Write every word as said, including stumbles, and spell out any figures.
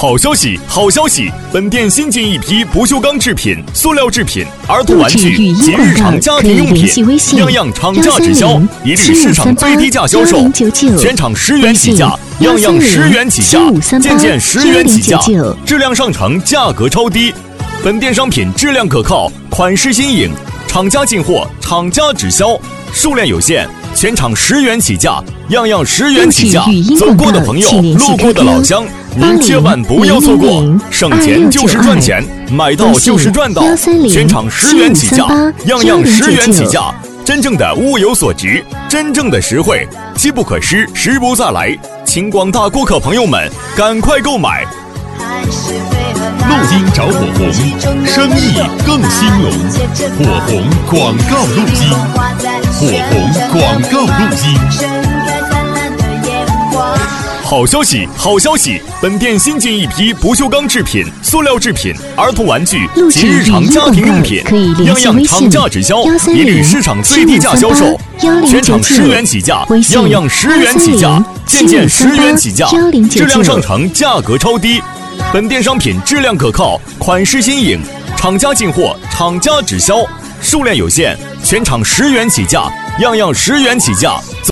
好消息，好消息！本店新进一批不锈钢制品、塑料制品、儿童玩具及日常家庭用品，样样厂价直销，一律市场最低价销售，全场十元起价，样样十元起价，件件十元起价，质量上乘，价格超低。本店商品质量可靠，款式新颖，厂家进货，厂家直销，数量有限，全场十元起价，样样十元起价。走过的朋友，路过的老乡，您千万不要错过，省钱就是赚钱，买到就是赚到，全场十元起价，样样十元起价，真正的物有所值，真正的实惠，机不可失，时不再来，请广大顾客朋友们赶快购买。 录音找火红，生意更兴隆。火红广告录音，火红广告录音。 好消息，好消息！本店新进一批不锈钢制品、塑料制品、儿童玩具及日常家庭用品，样样厂价直销，一律市场最低价销售，全场十元起价，样样十元起价，件件十元起价，质量上乘，价格超低。本店商品质量可靠，款式新颖，厂家进货，厂家直销，数量有限，全场十元起价，样样十元起价。